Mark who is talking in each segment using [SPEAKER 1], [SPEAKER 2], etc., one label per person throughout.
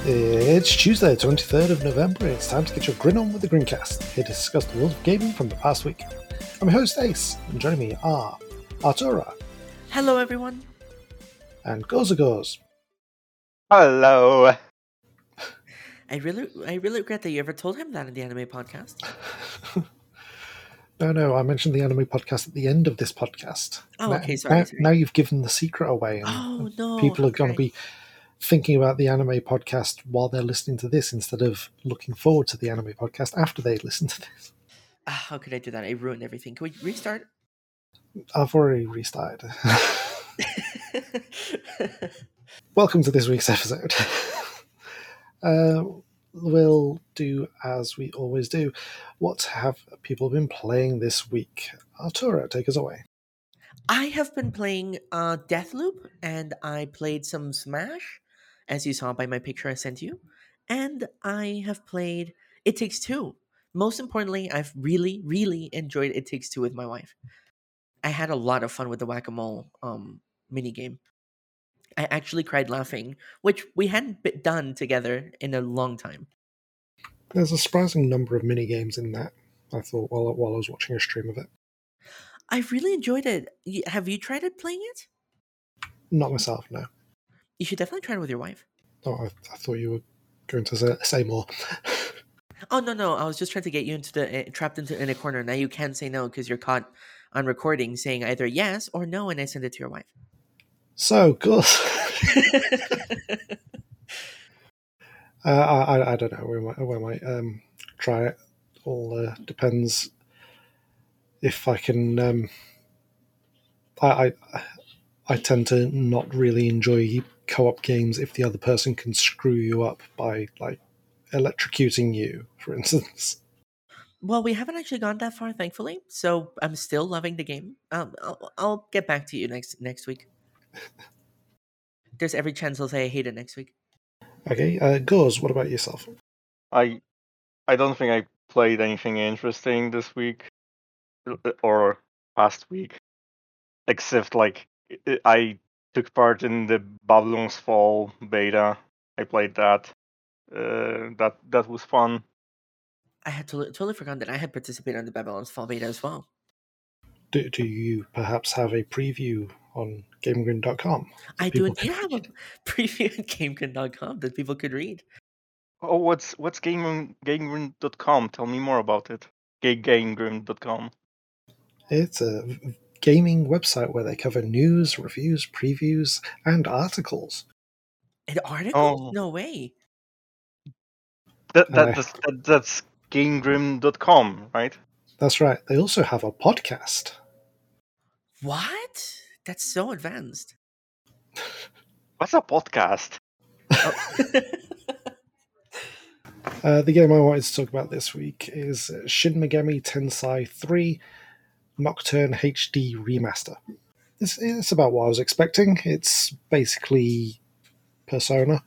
[SPEAKER 1] It's Tuesday, 23rd of November. It's time to get your grin on with the Grincast, here to discuss the world of gaming from the past week. I'm your host, Ace, and joining me are Artura.
[SPEAKER 2] Hello, everyone.
[SPEAKER 1] And Goza.
[SPEAKER 3] Hello.
[SPEAKER 2] I really regret that you ever told him that in the anime podcast.
[SPEAKER 1] No, I mentioned the anime podcast at the end of this podcast.
[SPEAKER 2] Oh, okay, sorry.
[SPEAKER 1] Now you've given the secret away, and people are going to be thinking about the anime podcast while they're listening to this instead of looking forward to the anime podcast after they listen to this.
[SPEAKER 2] How could I do that? I ruined everything. Can we restart?
[SPEAKER 1] I've already restarted. Welcome to this week's episode. We'll do as we always do. What have people been playing this week? Artura, take us away.
[SPEAKER 2] I have been playing Deathloop, and I played some Smash, as you saw by my picture I sent you. And I have played It Takes Two. Most importantly, I've really enjoyed It Takes Two with my wife. I had a lot of fun with the Whack-A-Mole minigame. I actually cried laughing, which we hadn't done together in a long time.
[SPEAKER 1] There's a surprising number of mini-games in that, I thought, while I was watching a stream of it.
[SPEAKER 2] I really enjoyed it. Have you tried playing it?
[SPEAKER 1] Not myself, no.
[SPEAKER 2] You should definitely try it with your wife.
[SPEAKER 1] Oh, I thought you were going to say more.
[SPEAKER 2] Oh, no. I was just trying to get you trapped in a corner. Now you can't say no because you're caught on recording saying either yes or no, and I send it to your wife.
[SPEAKER 1] So, good. I don't know. We might try it. All depends if I can. I tend to not really enjoy co-op games if the other person can screw you up by electrocuting you, for instance.
[SPEAKER 2] Well, we haven't actually gone that far, thankfully. So I'm still loving the game. I'll get back to you next week. There's every chance I'll say I hate it next week.
[SPEAKER 1] Okay, Gauze, what about yourself?
[SPEAKER 3] I don't think I played anything interesting this week or past week, except I took part in the Babylon's Fall beta. I played that. That was fun.
[SPEAKER 2] I had totally forgotten that I had participated in the Babylon's Fall beta as well.
[SPEAKER 1] Do you perhaps have a preview on GameGrin.com?
[SPEAKER 2] I do indeed have a preview at GameGrin.com that people could read.
[SPEAKER 3] Oh, what's GameGrin.com? Tell me more about it. GameGrin.com.
[SPEAKER 1] It's a gaming website where they cover news, reviews, previews, and articles.
[SPEAKER 2] And articles? Oh. No way.
[SPEAKER 3] That's GameGrin.com, right?
[SPEAKER 1] That's right. They also have a podcast.
[SPEAKER 2] What? That's so advanced.
[SPEAKER 3] What's a podcast?
[SPEAKER 1] The game I wanted to talk about this week is Shin Megami Tensei 3 Nocturne HD Remaster. It's about what I was expecting. It's basically Persona.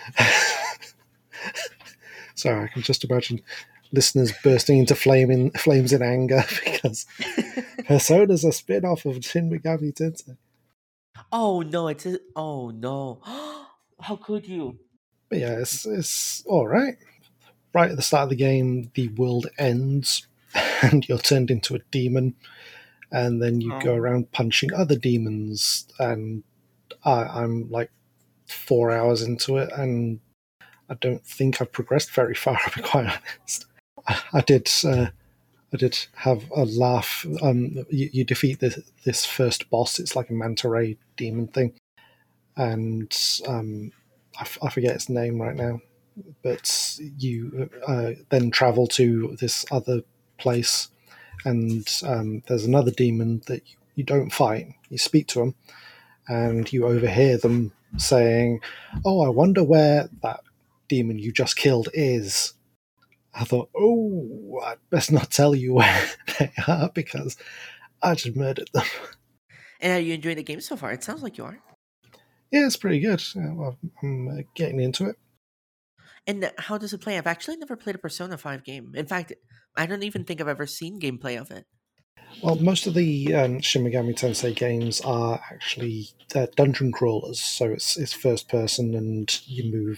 [SPEAKER 1] So I can just imagine listeners bursting into flames in anger because Persona's a spin-off of Shin Megami Tensei.
[SPEAKER 2] Oh no, oh no. How could you?
[SPEAKER 1] But yeah, it's alright. Right at the start of the game, the world ends and you're turned into a demon, and then you go around punching other demons, and I'm like 4 hours into it, and I don't think I've progressed very far, I'll be quite honest. I did have a laugh. You defeat this first boss. It's like a manta ray demon thing, and I forget its name right now. But you then travel to this other place, and there's another demon that you don't fight. You speak to them, and you overhear them saying, "Oh, I wonder where that demon you just killed is." I thought, oh, I'd best not tell you where they are because I just murdered them.
[SPEAKER 2] And are you enjoying the game so far? It sounds like you are.
[SPEAKER 1] Yeah, it's pretty good. I'm getting into it.
[SPEAKER 2] And how does it play? I've actually never played a Persona 5 game. In fact, I don't even think I've ever seen gameplay of it.
[SPEAKER 1] Well, most of the Shin Megami Tensei games are actually dungeon crawlers, so it's first person and you move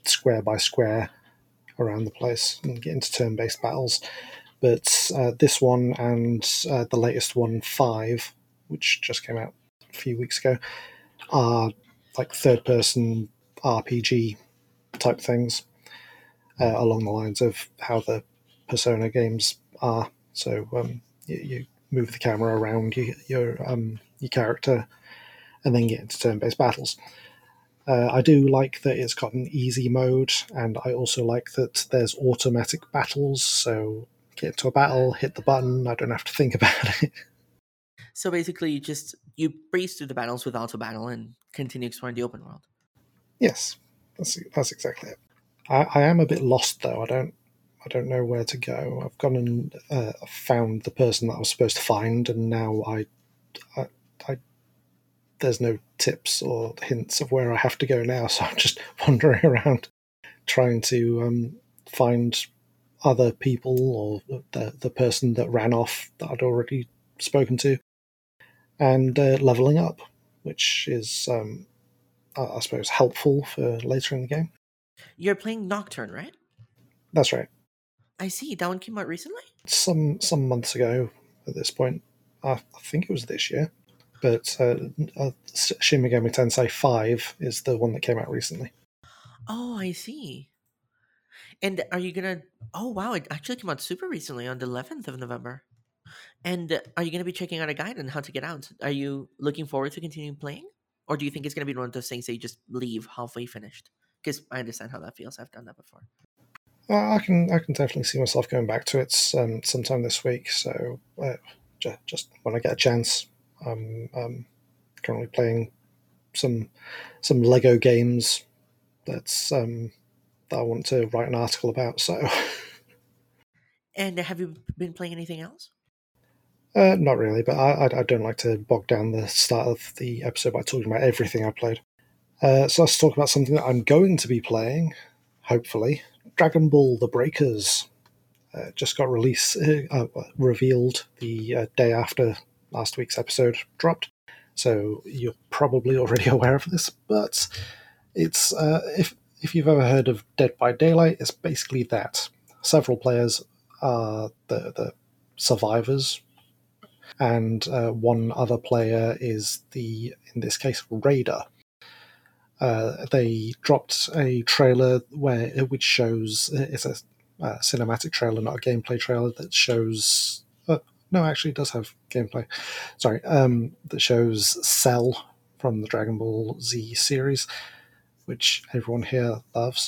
[SPEAKER 1] square by square around the place and get into turn-based battles. But this one and the latest one, 5, which just came out a few weeks ago, are like third-person RPG type things along the lines of how the Persona games are. So you move the camera around your character and then get into turn-based battles. I do like that it's got an easy mode, and I also like that there's automatic battles. So get into a battle, hit the button. I don't have to think about it.
[SPEAKER 2] So basically, you breeze through the battles with auto battle and continue exploring the open world.
[SPEAKER 1] Yes, that's exactly it. I am a bit lost though. I don't know where to go. I've gone and found the person that I was supposed to find, and now I there's no tips or hints of where I have to go now. So I'm just wandering around trying to find other people or the person that ran off that I'd already spoken to, and leveling up, which is I suppose helpful for later in the game.
[SPEAKER 2] You're playing Nocturne, right?
[SPEAKER 1] That's right.
[SPEAKER 2] I see. That one came out recently?
[SPEAKER 1] Some months ago at this point. I think it was this year. But Shin Megami Tensei 5 is the one that came out recently.
[SPEAKER 2] Oh, I see. And are you gonna? Oh, wow! It actually came out super recently on the 11th of November. And are you gonna be checking out a guide on how to get out? Are you looking forward to continuing playing, or do you think it's gonna be one of those things that you just leave halfway finished? Because I understand how that feels. I've done that before.
[SPEAKER 1] I can definitely see myself going back to it sometime this week. So just when I get a chance, I'm currently playing some Lego games that I want to write an article about. So
[SPEAKER 2] And have you been playing anything else?
[SPEAKER 1] not really, but I don't like to bog down the start of the episode by talking about everything I played. So let's talk about something that I'm going to be playing, hopefully. Dragon Ball: The Breakers just got revealed the day after last week's episode dropped. So you're probably already aware of this, but it's if you've ever heard of Dead by Daylight, it's basically that. Several players are the survivors, and one other player is in this case, Raider. They dropped a trailer which shows it's a cinematic trailer, not a gameplay trailer that shows. No, actually, it does have gameplay. Sorry, that shows Cell from the Dragon Ball Z series, which everyone here loves,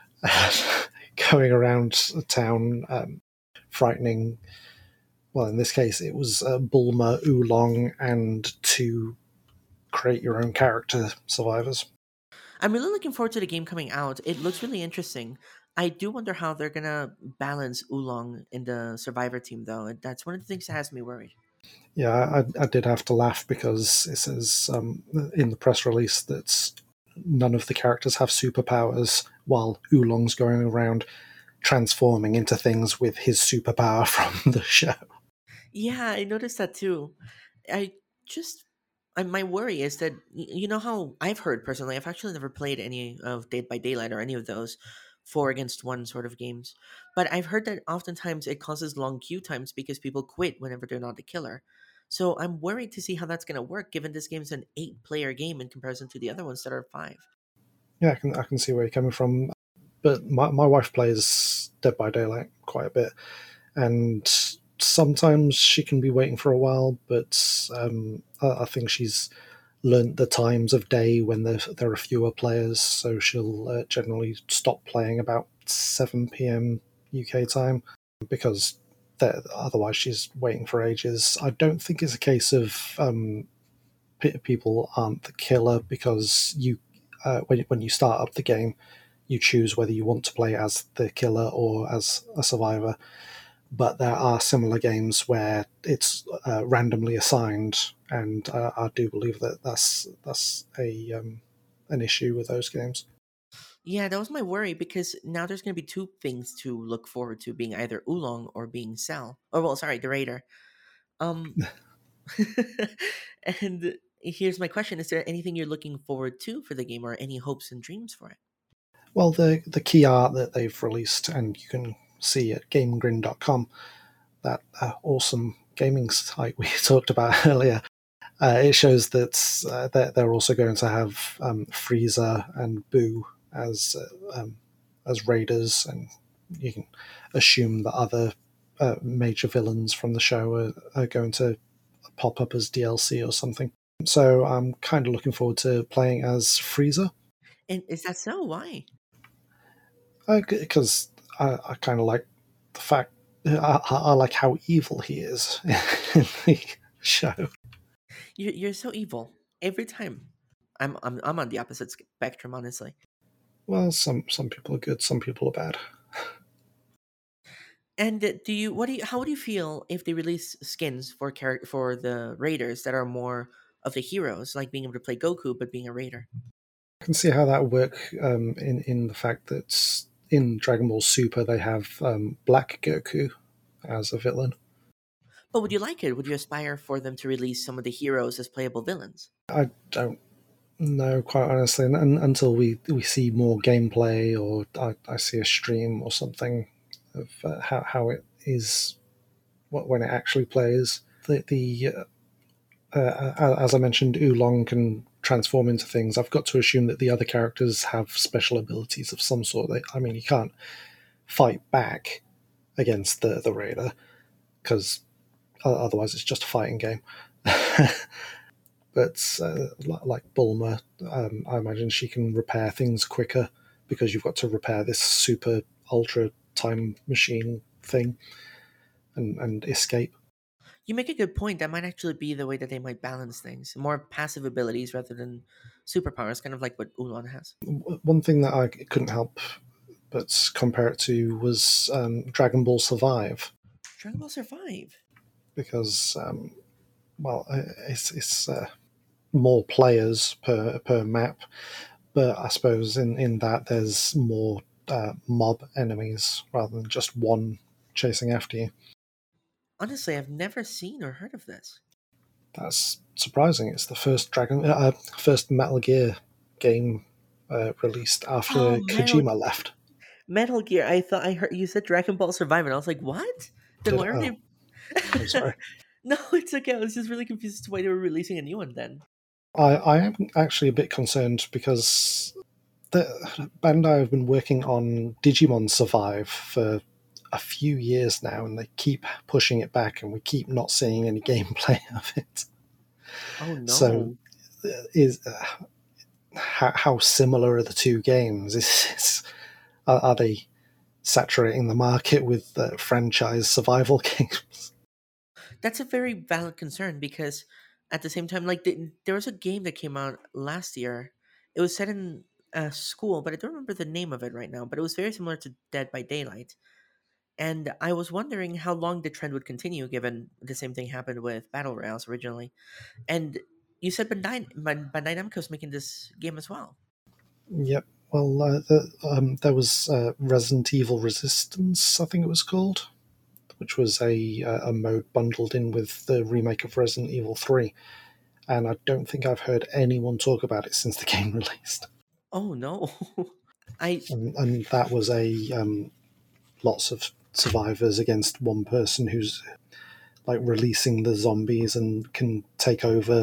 [SPEAKER 1] going around town, frightening. Well, in this case, it was Bulma, Oolong, and two create your own character survivors.
[SPEAKER 2] I'm really looking forward to the game coming out. It looks really interesting. I do wonder how they're gonna balance Oolong in the survivor team, though. And that's one of the things that has me worried.
[SPEAKER 1] Yeah, I did have to laugh because it says in the press release that none of the characters have superpowers, while Oolong's going around transforming into things with his superpower from the show.
[SPEAKER 2] Yeah, I noticed that too. I just, my worry is that you know how I've heard personally. I've actually never played any of Dead by Daylight or any of those 4 against 1 sort of games, but I've heard that oftentimes it causes long queue times because people quit whenever they're not the killer. So I'm worried to see how that's going to work, given this game's an 8-player game in comparison to the other ones that are 5.
[SPEAKER 1] Yeah, I can see where you're coming from. But my wife plays Dead by Daylight quite a bit, and sometimes she can be waiting for a while, but I think she's learnt the times of day when there are fewer players, so she'll generally stop playing about 7 p.m. UK time because otherwise she's waiting for ages. I don't think it's a case of people aren't the killer because when you start up the game, you choose whether you want to play as the killer or as a survivor. But there are similar games where it's randomly assigned, and I do believe that that's a an issue with those games.
[SPEAKER 2] Yeah, that was my worry because now there's going to be 2 things to look forward to, being either Oolong or being Cell. Or well, sorry, the Raider. Um, and here's my question: is there anything you're looking forward to for the game, or any hopes and dreams for it?
[SPEAKER 1] Well, the key art that they've released, and you can see at GameGrin.com, that awesome gaming site we talked about earlier. It shows that they're also going to have Frieza and Boo as raiders, and you can assume that other major villains from the show are going to pop up as DLC or something. So I'm kind of looking forward to playing as Frieza,
[SPEAKER 2] And is that so? Why?
[SPEAKER 1] because I kind of like the fact I like how evil he is in the show.
[SPEAKER 2] You're so evil every time. I'm on the opposite spectrum, honestly.
[SPEAKER 1] Well, some people are good, some people are bad.
[SPEAKER 2] And how do you feel if they release skins for the raiders that are more of the heroes, like being able to play Goku but being a raider?
[SPEAKER 1] I can see how that would work in the fact that in Dragon Ball Super they have Black Goku as a villain.
[SPEAKER 2] But would you like it? Would you aspire for them to release some of the heroes as playable villains?
[SPEAKER 1] I don't know, quite honestly, until we see more gameplay or I see a stream or something of how it is when it actually plays. As I mentioned, Oolong can transform into things. I've got to assume that the other characters have special abilities of some sort. I mean, you can't fight back against the raider because otherwise it's just a fighting game. But like Bulma, I imagine she can repair things quicker because you've got to repair this super ultra time machine thing and escape.
[SPEAKER 2] You make a good point. That might actually be the way that they might balance things. More passive abilities rather than superpowers, kind of like what Ulan has.
[SPEAKER 1] One thing that I couldn't help but compare it to was Dragon Ball Survive,
[SPEAKER 2] Dragon Ball Survive.
[SPEAKER 1] because well, it's more players per map, but I suppose in that there's more mob enemies rather than just one chasing after you.
[SPEAKER 2] Honestly, I've never seen or heard of this.
[SPEAKER 1] That's surprising. It's the first Metal Gear game released
[SPEAKER 2] Oh,
[SPEAKER 1] after Kojima left.
[SPEAKER 2] Metal Gear. I thought I heard you said Dragon Ball Survive, and I was like, what? Then
[SPEAKER 1] Did
[SPEAKER 2] why are
[SPEAKER 1] oh,
[SPEAKER 2] they?
[SPEAKER 1] I'm sorry.
[SPEAKER 2] No, it's okay. I was just really confused as to why they were releasing a new one then.
[SPEAKER 1] I am actually a bit concerned because Bandai have been working on Digimon Survive for a few years now, and they keep pushing it back, and we keep not seeing any gameplay of it.
[SPEAKER 2] Oh
[SPEAKER 1] So,
[SPEAKER 2] no.
[SPEAKER 1] is how similar are the two games? Are they saturating the market with franchise survival games?
[SPEAKER 2] That's a very valid concern because at the same time, like there was a game that came out last year. It was set in a school, but I don't remember the name of it right now. But it was very similar to Dead by Daylight, and I was wondering how long the trend would continue, given the same thing happened with Battle Royales originally. And you said Bandai Namco is making this game as well.
[SPEAKER 1] Yep. Well, there was Resident Evil Resistance, I think it was called, which was a mode bundled in with the remake of Resident Evil 3. And I don't think I've heard anyone talk about it since the game released.
[SPEAKER 2] Oh no, I
[SPEAKER 1] And that was a lots of survivors against one person who's like releasing the zombies and can take over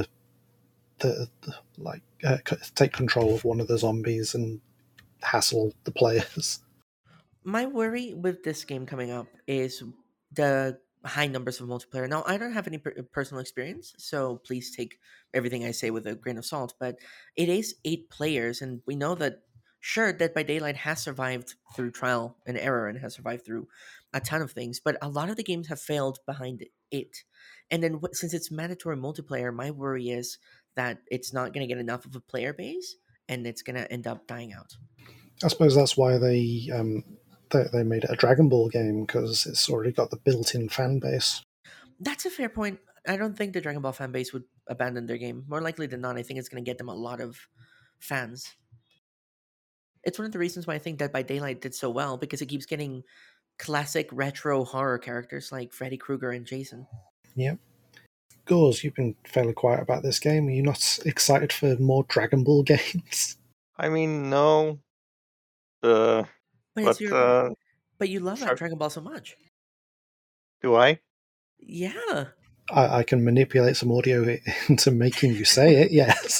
[SPEAKER 1] take control of one of the zombies and hassle the players.
[SPEAKER 2] my worry with this game coming up is the high numbers of multiplayer. Now, I don't have any personal experience, so please take everything I say with a grain of salt. But it is 8 players, and we know that sure, Dead by Daylight has survived through trial and error and has survived through a ton of things, but a lot of the games have failed behind it. And then since it's mandatory multiplayer, my worry is that it's not going to get enough of a player base, and it's going to end up dying out.
[SPEAKER 1] I suppose that's why they made it a Dragon Ball game, because it's already got the built-in fan base.
[SPEAKER 2] That's a fair point. I don't think the Dragon Ball fan base would abandon their game. More likely than not, I think it's going to get them a lot of fans. It's one of the reasons why I think Dead by Daylight did so well because it keeps getting classic retro horror characters like Freddy Krueger and Jason.
[SPEAKER 1] Yeah. Gauze, you've been fairly quiet about this game. Are you not excited for more Dragon Ball games?
[SPEAKER 3] I mean, no. Uh,
[SPEAKER 2] But it's
[SPEAKER 3] but
[SPEAKER 2] your but you love
[SPEAKER 3] sorry,
[SPEAKER 2] Dragon Ball so much.
[SPEAKER 3] do I?
[SPEAKER 2] Yeah.
[SPEAKER 1] I can manipulate some audio into making you say it, yes.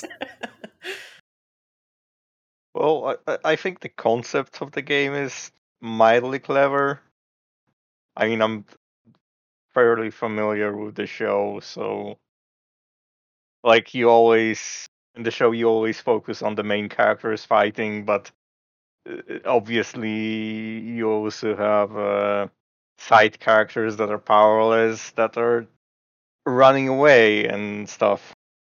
[SPEAKER 3] Well, I think the concept of the game is mildly clever. I mean, I'm fairly familiar with the show, so like you always in the show you always focus on the main characters fighting, but obviously you also have side characters that are powerless that are running away and stuff.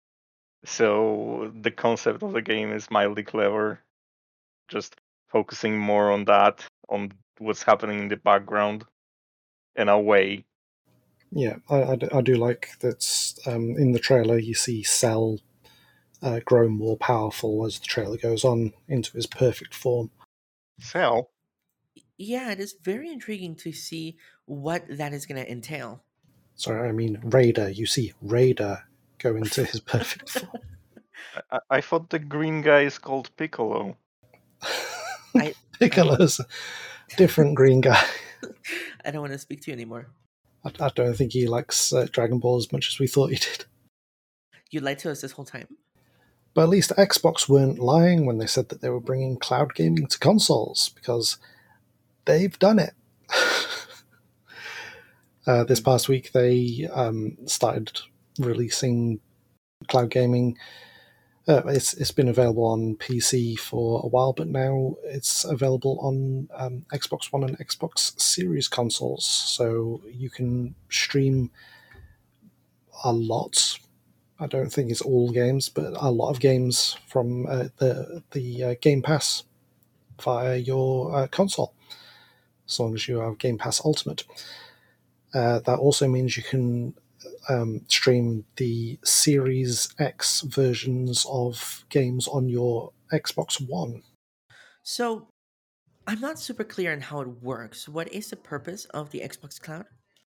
[SPEAKER 3] So the concept of the game is mildly clever, just focusing more on that, on what's happening in the background in a way.
[SPEAKER 1] Yeah, I do like that in the trailer you see Cell grow more powerful as the trailer goes on into his perfect form.
[SPEAKER 3] So,
[SPEAKER 2] Yeah, it is very intriguing to see what that is going to entail.
[SPEAKER 1] Sorry, I mean Raider. You see Raider go into his perfect form.
[SPEAKER 3] I thought the green guy is called Piccolo.
[SPEAKER 2] I I don't
[SPEAKER 1] Piccolo's a different green guy.
[SPEAKER 2] I don't want to speak to you anymore.
[SPEAKER 1] I don't think he likes Dragon Ball as much as we thought he did.
[SPEAKER 2] You lied to us this whole time.
[SPEAKER 1] But at least Xbox weren't lying when they said that they were bringing cloud gaming to consoles, because they've done it. This past week, they started releasing cloud gaming. It's been available on PC for a while, but now it's available on Xbox One and Xbox Series consoles. So you can stream a lot. I don't think it's all games, but a lot of games from the Game Pass via your console, as long as you have Game Pass Ultimate. That also means you can stream the Series X versions of games on your Xbox One.
[SPEAKER 2] So, I'm not super clear on how it works. What is the purpose of the Xbox Cloud?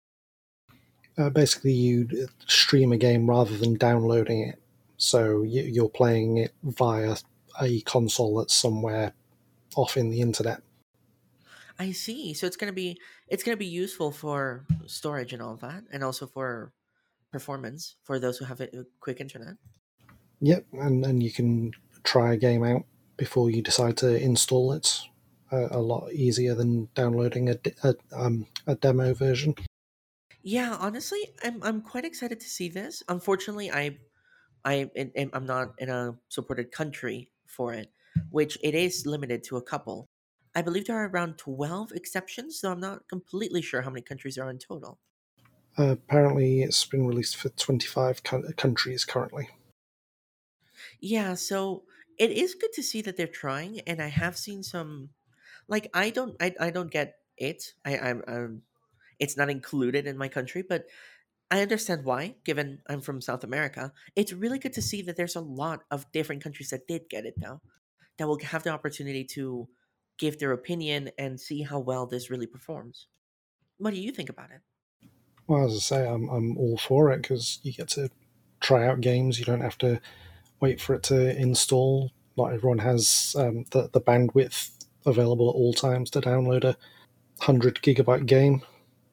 [SPEAKER 1] Basically, you stream a game rather than downloading it. So you're playing it via a console that's somewhere off in the internet.
[SPEAKER 2] I see. So it's going to be useful for storage and all that, and also for performance for those who have a quick internet.
[SPEAKER 1] Yep, and you can try a game out before you decide to install it. A lot easier than downloading a demo version.
[SPEAKER 2] Yeah, honestly, I'm quite excited to see this. Unfortunately, I'm not in a supported country for it, which it is limited to a couple. I believe there are around 12 exceptions, though I'm not completely sure how many countries there are in total.
[SPEAKER 1] Apparently, it's been released for 25 countries currently.
[SPEAKER 2] Yeah, so it is good to see that they're trying, and I have seen some like I don't get it. It's not included in my country, but I understand why, given I'm from South America. It's really good to see that there's a lot of different countries that did get it now, that will have the opportunity to give their opinion and see how well this really performs. What do you think about it?
[SPEAKER 1] Well, as I say, I'm all for it because you get to try out games. You don't have to wait for it to install. Not everyone has the bandwidth available at all times to download a 100 gigabyte game.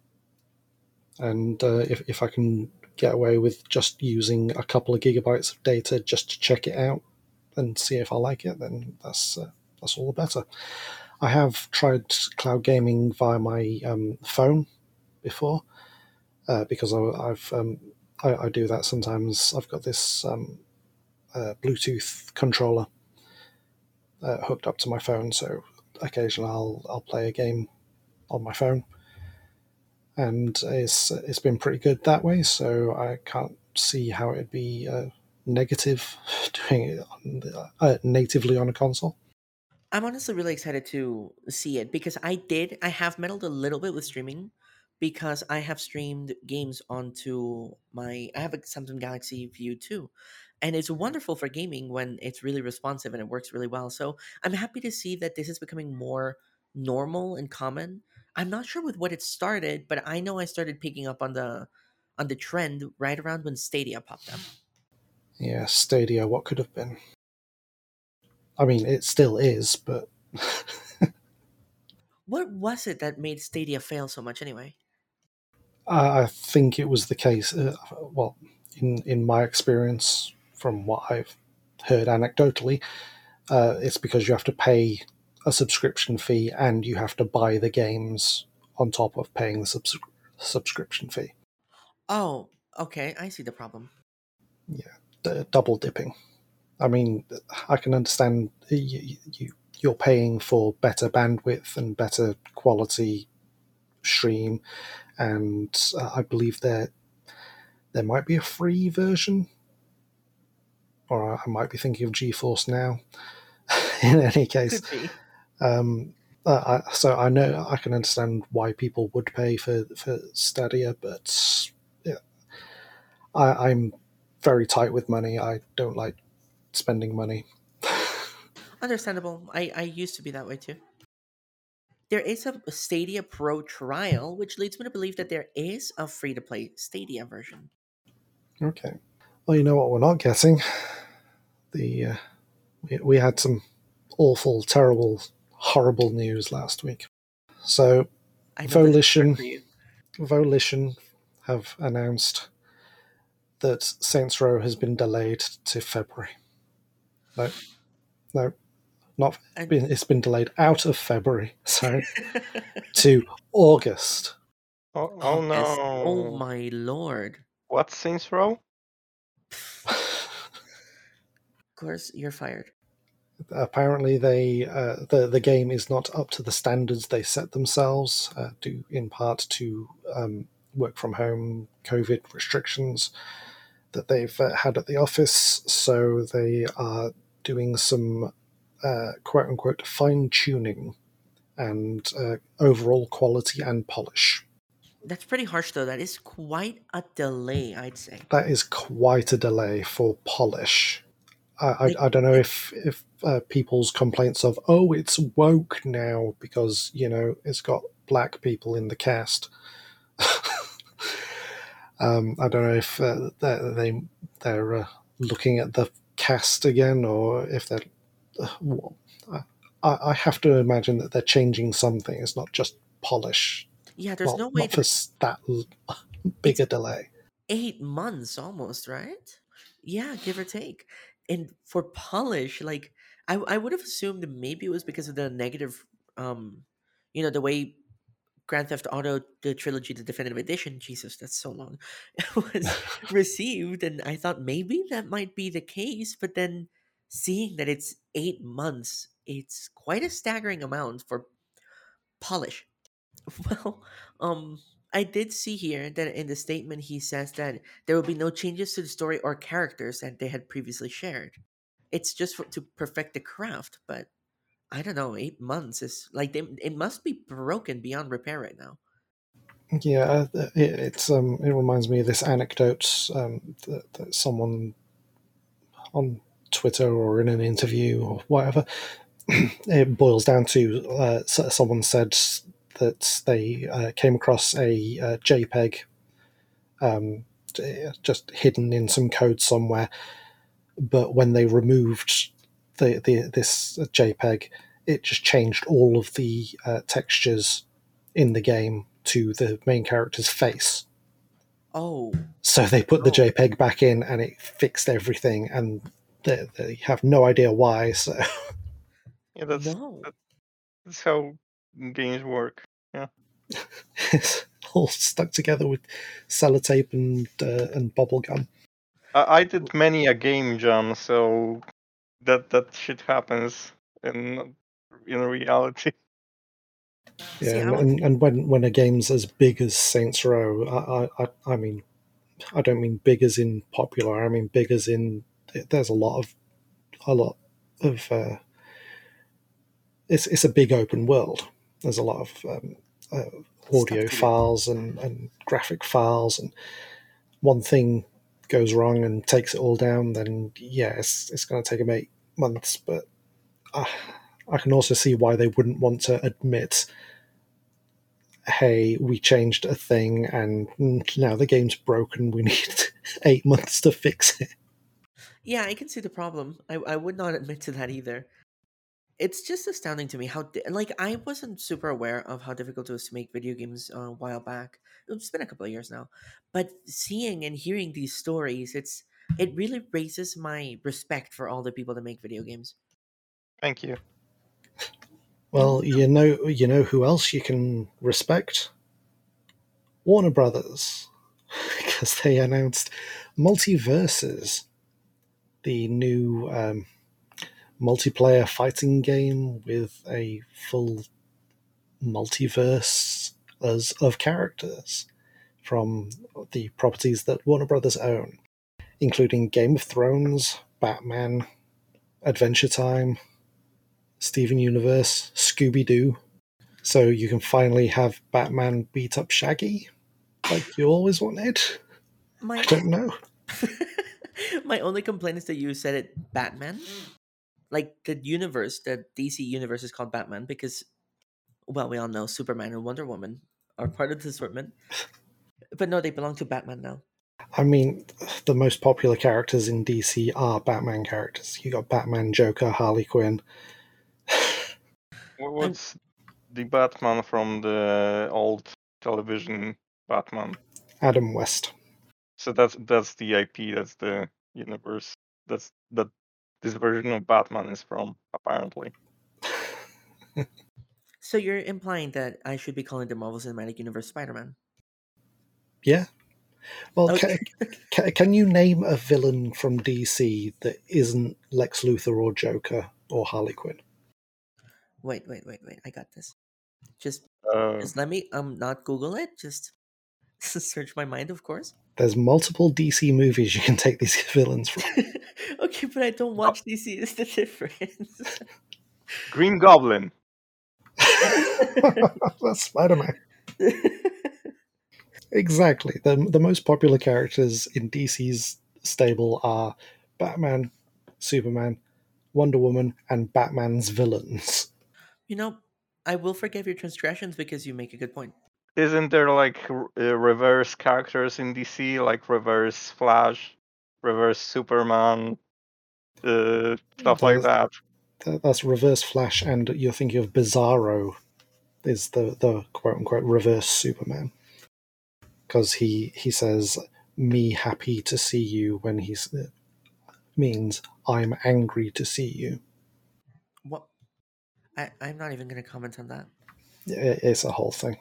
[SPEAKER 1] And if I can get away with just using a couple of gigabytes of data just to check it out and see if I like it, then that's all the better. I have tried cloud gaming via my phone before because I do that sometimes. I've got this Bluetooth controller hooked up to my phone, so occasionally I'll play a game on my phone, and it's been pretty good that way. So I can't see how it'd be negative doing it natively on a console.
[SPEAKER 2] I'm honestly really excited to see it because I have meddled a little bit with streaming because I have streamed games onto I have a Samsung Galaxy View 2, and it's wonderful for gaming when it's really responsive and it works really well. So I'm happy to see that this is becoming more normal and common. I'm not sure with what it started, but I know I started picking up on the trend right around when Stadia popped up.
[SPEAKER 1] Yeah, Stadia, what could have been? I mean, it still is, but
[SPEAKER 2] What was it that made Stadia fail so much anyway?
[SPEAKER 1] I think it was the case. Well, in my experience, from what I've heard anecdotally, it's because you have to pay a subscription fee and you have to buy the games on top of paying the subscription fee.
[SPEAKER 2] Oh, okay, I see the problem.
[SPEAKER 1] Double dipping. I mean, I can understand you're paying for better bandwidth and better quality stream, and I believe there might be a free version, or I might be thinking of GeForce Now. In any case,
[SPEAKER 2] Could be.
[SPEAKER 1] so I know I can understand why people would pay for Stadia, but yeah, I'm very tight with money. I don't like spending money.
[SPEAKER 2] Understandable. I used to be that way too. There is a Stadia Pro trial, which leads me to believe that there is a free to play Stadia version.
[SPEAKER 1] Okay. Well, you know what we're not getting? We had some awful, terrible, horrible news last week. So
[SPEAKER 2] I know that it's hard
[SPEAKER 1] Volition
[SPEAKER 2] for you.
[SPEAKER 1] Volition have announced that Saints Row has been delayed to February. No, not
[SPEAKER 2] And
[SPEAKER 1] been. It's been delayed out of February, sorry, to August.
[SPEAKER 3] Oh
[SPEAKER 2] August. Oh
[SPEAKER 3] no!
[SPEAKER 2] my lord.
[SPEAKER 3] What Saints Row?
[SPEAKER 2] Of course, you're fired.
[SPEAKER 1] Apparently, the game is not up to the standards they set themselves, due in part to work from home COVID restrictions that they've had at the office. So they are doing some quote unquote fine tuning and overall quality and polish.
[SPEAKER 2] That's pretty harsh, though. That is quite a delay, I'd say.
[SPEAKER 1] That is quite a delay for polish.
[SPEAKER 2] Like,
[SPEAKER 1] I don't know if people's complaints of, oh, it's woke now because it's got black people in the cast. I don't know if they're looking at the cast again, or if they're. I have to imagine that they're changing something. It's not just polish.
[SPEAKER 2] yeah, there's
[SPEAKER 1] Well,
[SPEAKER 2] no way
[SPEAKER 1] not for
[SPEAKER 2] that
[SPEAKER 1] that big
[SPEAKER 2] it's
[SPEAKER 1] a delay.
[SPEAKER 2] 8 months almost, right? Yeah, give or take. And for polish, like I would have assumed maybe it was because of the negative, the way Grand Theft Auto, the trilogy, the definitive edition, Jesus, that's so long, was received. And I thought maybe that might be the case. But then seeing that it's 8 months, it's quite a staggering amount for polish. Well, I did see here that in the statement he says that there will be no changes to the story or characters that they had previously shared. It's just to perfect the craft, but I don't know. 8 months is like it must be broken beyond repair right now.
[SPEAKER 1] Yeah, it reminds me of this anecdote that someone on Twitter or in an interview or whatever. It boils down to someone said that they came across a JPEG just hidden in some code somewhere, but when they removed this JPEG, it just changed all of the textures in the game to the main character's face.
[SPEAKER 2] Oh
[SPEAKER 1] So they put the
[SPEAKER 2] no,
[SPEAKER 1] JPEG back in, and it fixed everything, and they have no idea why. So
[SPEAKER 3] Yeah,
[SPEAKER 2] no.
[SPEAKER 3] that's how games work. Yeah.
[SPEAKER 1] it's all stuck together with sellotape and bubble gum.
[SPEAKER 3] I did many a game jam, so that shit happens in reality.
[SPEAKER 1] Yeah,
[SPEAKER 2] See, I was
[SPEAKER 1] and when a game's as big as Saints Row, I mean, I don't mean big as in popular. I mean big as in there's a lot of it's a big open world. There's a lot of
[SPEAKER 2] stuff
[SPEAKER 1] audio
[SPEAKER 2] to do.
[SPEAKER 1] files and graphic files, and one thing goes wrong and takes it all down, then yeah, it's going to take them 8 months. But I can also see why they wouldn't want to admit, hey, we changed a thing and now the game's broken. We need 8 months to fix it.
[SPEAKER 2] Yeah, I can see the problem. I would not admit to that either. it's just astounding to me how like I wasn't super aware of how difficult it was to make video games a while back. It's been a couple of years now, but seeing and hearing these stories, it really raises my respect for all the people that make video games.
[SPEAKER 3] Thank you.
[SPEAKER 2] And
[SPEAKER 1] Well, you know who else you can respect? Warner Brothers, because they announced Multiverses, the new multiplayer fighting game with a full multiverse of characters from the properties that Warner Brothers own, including Game of Thrones, Batman, Adventure Time, Steven Universe, Scooby Doo. So you can finally have Batman beat up Shaggy like you always wanted. I
[SPEAKER 2] my
[SPEAKER 1] don't know.
[SPEAKER 2] my only complaint is that you said it Batman. Like the DC universe is called Batman because, well, we all know Superman and Wonder Woman are part of the assortment, but no, they belong to Batman now.
[SPEAKER 1] I mean, the most popular characters in DC are Batman characters. You got Batman, Joker, Harley Quinn.
[SPEAKER 2] I'm
[SPEAKER 3] What's the Batman from the old television Batman?
[SPEAKER 1] Adam West.
[SPEAKER 3] So that's the IP. That's the universe. That's that this version of Batman is from, apparently.
[SPEAKER 2] So you're implying that I should be calling the Marvel Cinematic Universe Spider-Man?
[SPEAKER 1] Yeah. Well,
[SPEAKER 2] Okay.
[SPEAKER 1] can you name a villain from DC that isn't Lex Luthor or Joker or Harley Quinn?
[SPEAKER 2] Wait. I got this. Just
[SPEAKER 3] Uh,
[SPEAKER 2] just let me not Google it. Just search my mind, of course.
[SPEAKER 1] There's multiple DC movies you can take these villains from.
[SPEAKER 2] Okay, but I don't watch DC. Is the difference?
[SPEAKER 3] Green Goblin.
[SPEAKER 1] That's Spider-Man. Exactly. The most popular characters in DC's stable are Batman, Superman, Wonder Woman, and Batman's villains.
[SPEAKER 2] You know, I will forgive your transgressions because you make a good point.
[SPEAKER 3] Isn't there like reverse characters in DC, like Reverse Flash, Reverse Superman, stuff like
[SPEAKER 1] That-
[SPEAKER 3] that?
[SPEAKER 1] That's Reverse Flash, and you're thinking of Bizarro is the quote unquote reverse Superman. Because he says, "Me happy to see you," when he means "I'm angry to see you."
[SPEAKER 2] What? I'm not even going to comment on that.
[SPEAKER 1] It's a whole thing.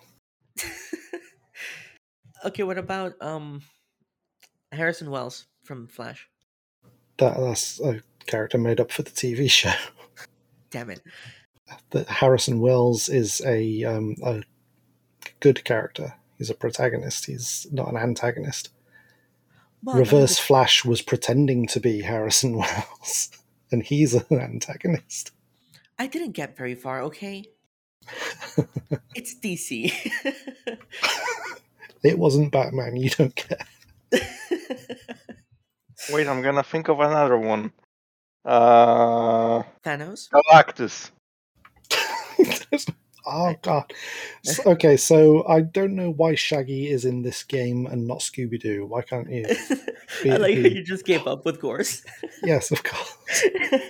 [SPEAKER 2] Okay, what about Harrison Wells from Flash?
[SPEAKER 1] That's a character made up for the TV show.
[SPEAKER 2] Damn it.
[SPEAKER 1] That Harrison Wells is a good character. He's a protagonist. He's not an antagonist.
[SPEAKER 2] Well, I mean,
[SPEAKER 1] Reverse Flash was pretending to be Harrison Wells, and he's an antagonist.
[SPEAKER 2] I didn't get very far, okay? It's DC.
[SPEAKER 1] It wasn't Batman. You don't care.
[SPEAKER 3] Wait, I'm gonna think of another one. Uh,
[SPEAKER 2] Thanos?
[SPEAKER 3] Galactus.
[SPEAKER 1] Oh god. Okay, so I don't know why Shaggy is in this game and not Scooby Doo. Why can't you?
[SPEAKER 2] I like how you just gave up with Gorse.
[SPEAKER 1] Yes, of course.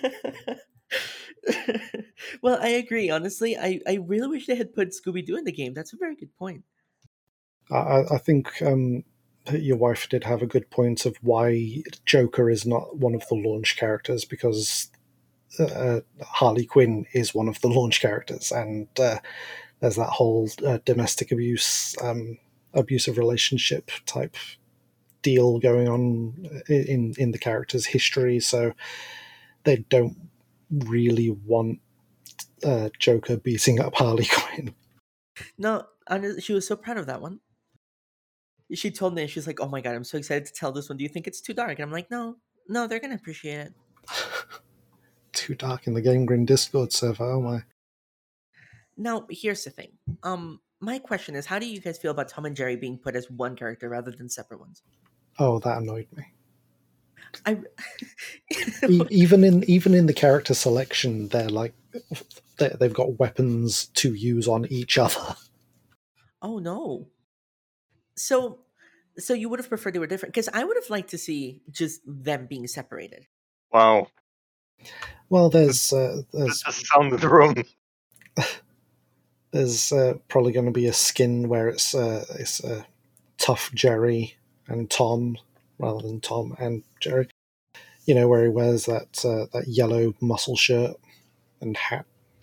[SPEAKER 2] Well, I agree. Honestly, I really wish they had put Scooby Doo in the game. That's a very good point.
[SPEAKER 1] I think your wife did have a good point of why Joker is not one of the launch characters, because Harley Quinn is one of the launch characters, and there's that whole domestic abuse, abusive relationship type deal going on in the character's history. So they don't really want Joker beating up Harley Quinn.
[SPEAKER 2] No, she was so proud of that one. She told me, she's like, "Oh my god, I'm so excited to tell this one. Do you think it's too dark?" And I'm like, no, they're gonna appreciate it.
[SPEAKER 1] Too dark in the Game Green Discord server. Oh my!
[SPEAKER 2] Now, here's the thing. My question is, how do you guys feel about Tom and Jerry being put as one character rather than separate ones?
[SPEAKER 1] Oh, that annoyed me.
[SPEAKER 2] I
[SPEAKER 1] Even in the character selection, they're like they've got weapons to use on each other.
[SPEAKER 2] Oh no. So you would have preferred they were different because I would have liked to see just them being separated.
[SPEAKER 3] Wow.
[SPEAKER 1] Well,
[SPEAKER 3] That just sounded wrong.
[SPEAKER 1] there's probably going to be a skin where it's Tough Jerry and Tom rather than Tom and Jerry. You know, where he wears that yellow muscle shirt and hat.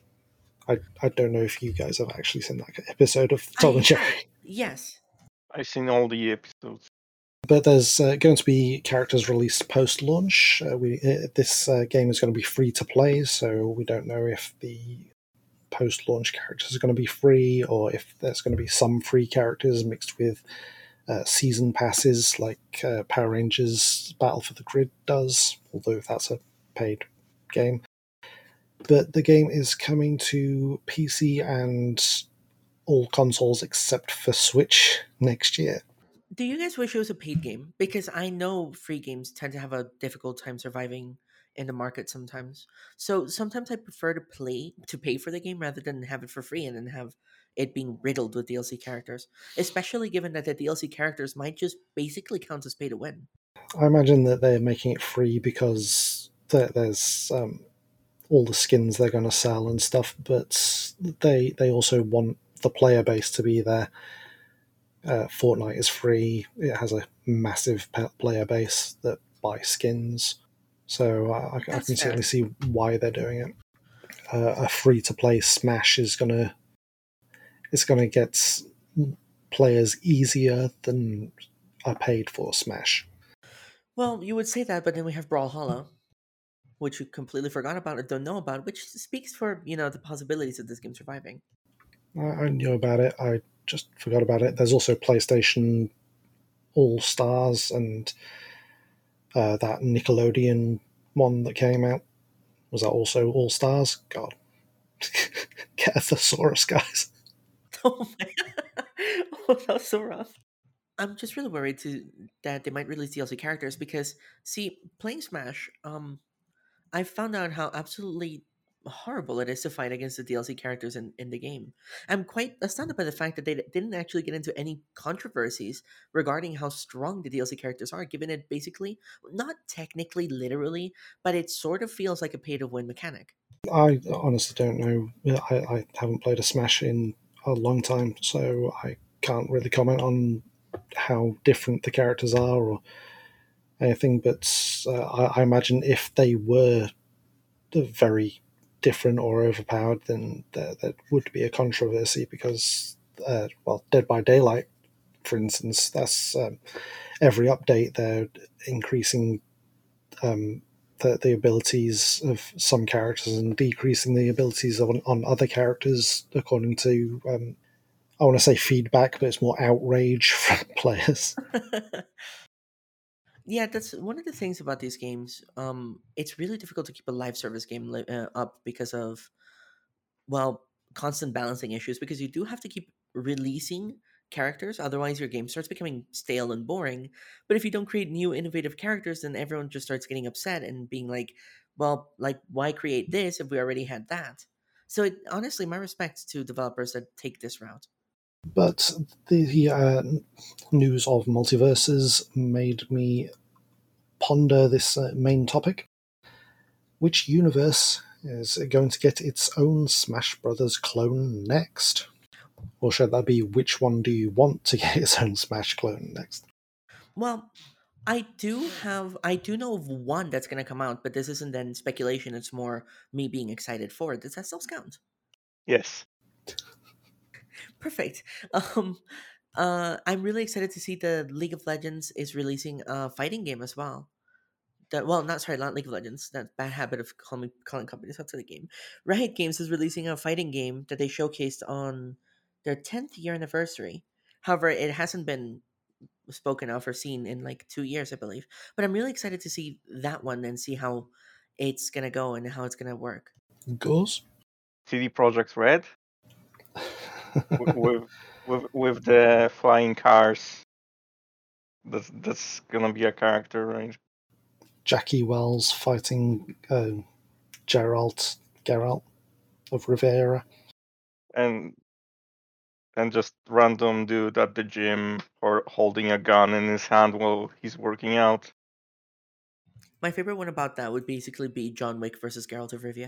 [SPEAKER 1] I don't know if you guys have actually seen that episode of Tom and Jerry.
[SPEAKER 2] Yes.
[SPEAKER 3] I've seen all the episodes.
[SPEAKER 1] But there's going to be characters released post-launch. This game is going to be free to play, so we don't know if the post-launch characters are going to be free or if there's going to be some free characters mixed with season passes like Power Rangers Battle for the Grid does, although that's a paid game. But the game is coming to PC and all consoles except for Switch next year.
[SPEAKER 2] Do you guys wish it was a paid game? Because I know free games tend to have a difficult time surviving in the market sometimes. So sometimes I prefer to pay for the game rather than have it for free and then have it being riddled with DLC characters. Especially given that the DLC characters might just basically count as pay to win.
[SPEAKER 1] I imagine that they're making it free because there's all the skins they're going to sell and stuff, but they also want the player base to be there. Fortnite is free. It has a massive player base that buy skins, so I can
[SPEAKER 2] That's fair.
[SPEAKER 1] certainly see why they're doing it. A free to play Smash is gonna get players easier than a paid for Smash.
[SPEAKER 2] Well, you would say that, but then we have Brawlhalla, which you completely forgot about or don't know about, which speaks for, the possibilities of this game surviving.
[SPEAKER 1] I knew about it. I just forgot about it. There's also PlayStation All Stars and that Nickelodeon one that came out. Was that also All Stars? God. Get a thesaurus, guys.
[SPEAKER 2] Oh my oh, that was so rough. I'm just really worried that they might release DLC characters because, see, playing Smash, I found out how absolutely horrible it is to fight against the DLC characters in the game. I'm quite astounded by the fact that they didn't actually get into any controversies regarding how strong the DLC characters are, given it basically, not technically literally, but it sort of feels like a pay to win mechanic.
[SPEAKER 1] I honestly don't know. I haven't played a Smash in a long time, so I can't really comment on how different the characters are or anything. But I imagine if they were very different or overpowered, then there would be a controversy because, Dead by Daylight, for instance, that's every update they're increasing the abilities of some characters and decreasing the abilities on other characters according to I want to say feedback, but it's more outrage from players.
[SPEAKER 2] Yeah, that's one of the things about these games. It's really difficult to keep a live service game up because of, well, constant balancing issues, because you do have to keep releasing characters, otherwise your game starts becoming stale and boring. But if you don't create new innovative characters, then everyone just starts getting upset and being like, well, like, why create this if we already had that? So honestly, my respects to developers that take this route.
[SPEAKER 1] But the news of multiverses made me ponder this main topic. Which universe is going to get its own Smash Brothers clone next? Or should that be which one do you want to get its own Smash clone next?
[SPEAKER 2] Well, I do know of one that's going to come out, but this isn't then speculation. It's more me being excited for it. Does that still count?
[SPEAKER 3] Yes.
[SPEAKER 2] Perfect. Um, I'm really excited to see the League of Legends is releasing a fighting game as well. Not League of Legends. That bad habit of calling companies outside the game. Riot Games is releasing a fighting game that they showcased on their 10th year anniversary. However, it hasn't been spoken of or seen in like 2 years, I believe. But I'm really excited to see that one and see how it's gonna go and how it's gonna work.
[SPEAKER 1] Goes?
[SPEAKER 3] CD Projekt Red with with the flying cars. That's gonna be a character, right?
[SPEAKER 1] Jackie Wells fighting Geralt of Rivera.
[SPEAKER 3] And just random dude at the gym or holding a gun in his hand while he's working out.
[SPEAKER 2] My favorite one about that would basically be John Wick versus Geralt of Rivia,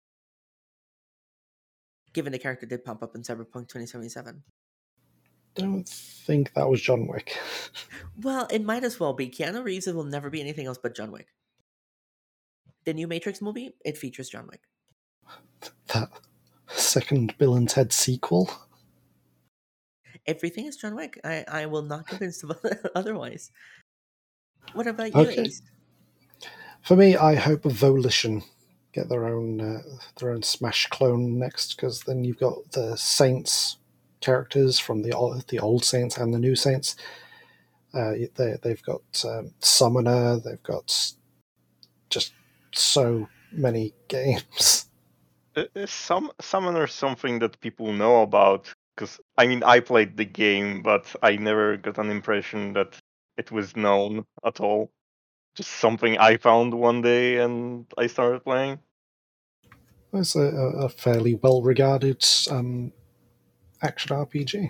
[SPEAKER 2] given the character did pop up in Cyberpunk 2077.
[SPEAKER 1] Don't think that was John Wick.
[SPEAKER 2] Well, it might as well be. Keanu Reeves will never be anything else but John Wick. The new Matrix movie, it features John Wick.
[SPEAKER 1] That second Bill and Ted sequel.
[SPEAKER 2] Everything is John Wick. I will not convince them otherwise. What about you,
[SPEAKER 1] Okay.
[SPEAKER 2] Ace?
[SPEAKER 1] For me, I hope Volition get their own Smash clone next, because then you've got the Saints characters from the old Saints and the new Saints. They've got Summoner. They've got just so many games.
[SPEAKER 3] Is Summoner something that people know about? Because I mean, I played the game, but I never got an impression that it was known at all. Just something I found one day and I started playing.
[SPEAKER 1] It's a fairly well-regarded action RPG.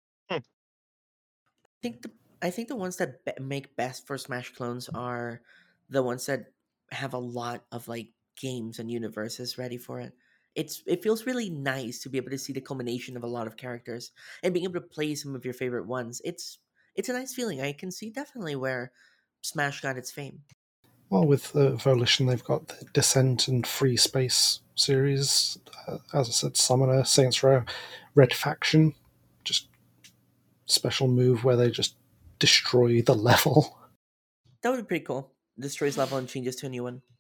[SPEAKER 2] I think the ones that make best for Smash clones are the ones that have a lot of like games and universes ready for it. It feels really nice to be able to see the culmination of a lot of characters and being able to play some of your favorite ones. It's a nice feeling. I can see definitely where Smash got its fame.
[SPEAKER 1] Well, with Volition, they've got the Descent and Free Space series. As I said, Summoner, Saints Row, Red Faction, just special move where they just destroy the level.
[SPEAKER 2] That would be pretty cool. Destroys level and changes to a new one.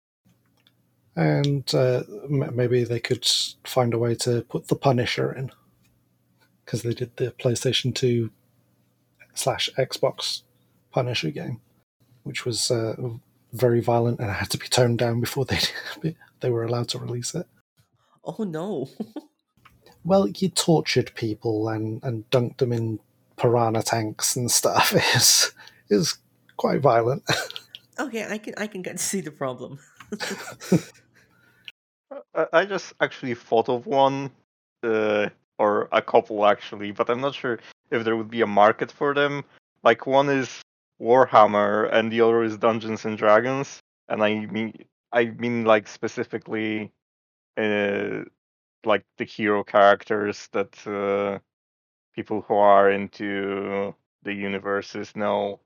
[SPEAKER 1] And maybe they could find a way to put the Punisher in, because they did the PlayStation 2 / Xbox Punisher game, which was very violent and had to be toned down before they were allowed to release it.
[SPEAKER 2] Oh no.
[SPEAKER 1] Well, you tortured people and dunked them in piranha tanks and stuff. Is quite violent.
[SPEAKER 2] Okay, I can get to see the problem.
[SPEAKER 3] I just actually thought of one, or a couple actually, but I'm not sure if there would be a market for them. Like one is Warhammer and the other is Dungeons and Dragons, and I mean like specifically, like the hero characters that people who are into the universes know.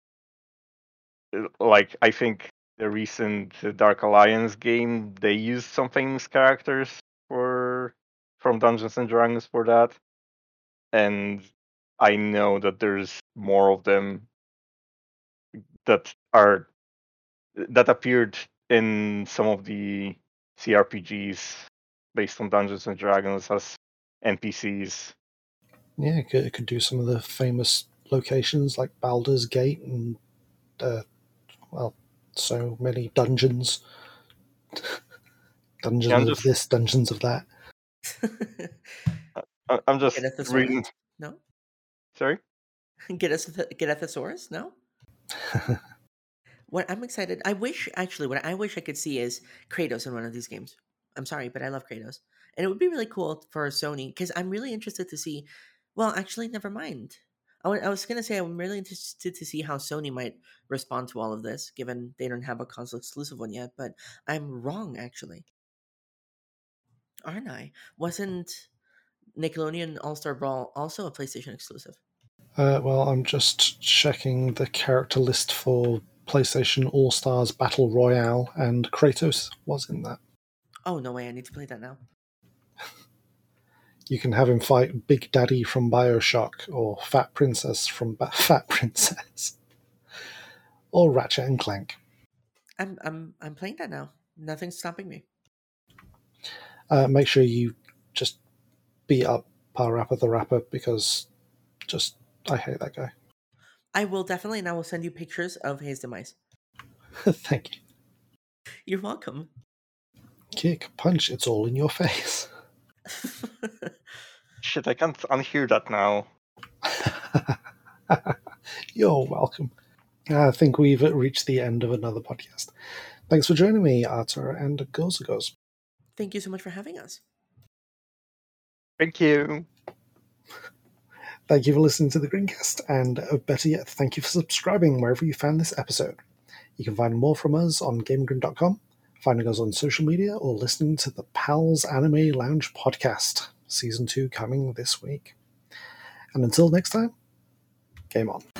[SPEAKER 3] Like I think the recent Dark Alliance game, they used some famous characters for from Dungeons and Dragons for that, and I know that there's more of them that are that appeared in some of the CRPGs based on Dungeons and Dragons as NPCs.
[SPEAKER 1] Yeah, it could do some of the famous locations like Baldur's Gate and well, so many dungeons. Dungeons
[SPEAKER 3] I'm
[SPEAKER 1] of
[SPEAKER 3] just
[SPEAKER 1] this, dungeons of that.
[SPEAKER 3] I'm just
[SPEAKER 2] Get a thesaurus?
[SPEAKER 3] reading.
[SPEAKER 2] No?
[SPEAKER 3] Sorry.
[SPEAKER 2] Get a thesaurus? No? What I'm excited. What I wish I could see is Kratos in one of these games. I'm sorry, but I love Kratos, and it would be really cool for Sony because I'm really interested to see. Well, actually, never mind. I was gonna say I'm really interested to see how Sony might respond to all of this, given they don't have a console exclusive one yet. But I'm wrong, actually, aren't I? Wasn't Nickelodeon All Star Brawl also a PlayStation exclusive?
[SPEAKER 1] Well, I'm just checking the character list for PlayStation All Stars Battle Royale, and Kratos was in that.
[SPEAKER 2] Oh no way! I need to play that now.
[SPEAKER 1] You can have him fight Big Daddy from Bioshock, or Fat Princess from Fat Princess, or Ratchet and Clank.
[SPEAKER 2] I'm playing that now. Nothing's stopping me.
[SPEAKER 1] Make sure you just beat up Parappa the Rapper, because I hate that guy.
[SPEAKER 2] I will definitely, and I will send you pictures of his demise.
[SPEAKER 1] Thank you.
[SPEAKER 2] You're welcome.
[SPEAKER 1] Kick, punch, it's all in your face.
[SPEAKER 3] Shit, I can't unhear that now.
[SPEAKER 1] You're welcome. I think we've reached the end of another podcast. Thanks for joining me, Arthur and Gozagos.
[SPEAKER 2] Thank you so much for having us.
[SPEAKER 3] Thank you.
[SPEAKER 1] Thank you for listening to the Greencast, and better yet, thank you for subscribing wherever you found this episode. You can find more from us on GameGrin.com, finding us on social media, or listening to the Pals Anime Lounge podcast, Season 2 coming this week. And until next time, game on.